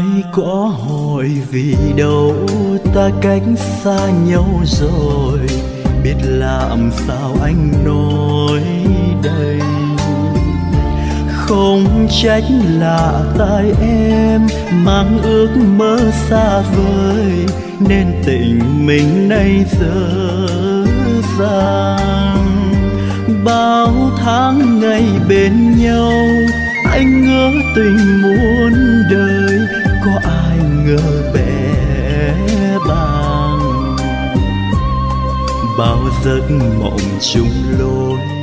có hỏi vì đâu ta cách xa nhau rồi, biết làm sao anh nói đây. Không trách là tại em mang ước mơ xa vời, nên tình mình nay dở dang. Bao tháng ngày bên nhau anh ngỡ tình muôn đời, có ai ngờ bẽ bàng. Bao giấc mộng chung lối